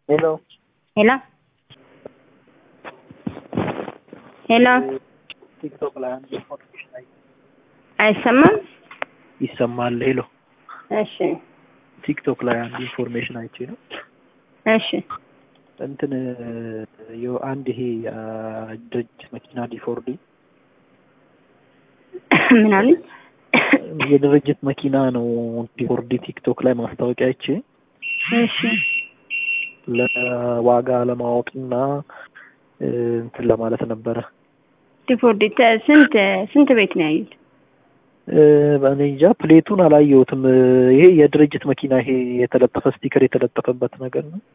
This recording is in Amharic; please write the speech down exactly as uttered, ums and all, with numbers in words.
ሄሎ ሄሎ ሄሎ ቲክቶክ ላይ አንድ ኢንፎርሜሽን አይ አይሰማም? ይሰማል። ሄሎ እሺ ቲክቶክ ላይ አንድ ኢንፎርሜሽን አይቼ ነው። እሺ እንትን ዮ አንድ ይሄ ድርጅት መኪና ዲፎርዲ ምን አለ? የድርጅት መኪና ነው ዲፎርዲ ቲክቶክ ላይ ማስታወቂያ አይቼ እሺ ለዋጋ ለማወቅና እንትን ለማለት ነበረ። ዲፎርዲ ስንት ስንት ቤት ነው ያዩት? እኔ እንጃ ፕሌቱን አላየሁትም። ይሄ የድርጅት መኪና ይሄ የተለጠፈ ስቲከር የተለጠፈበት ነገር ነው።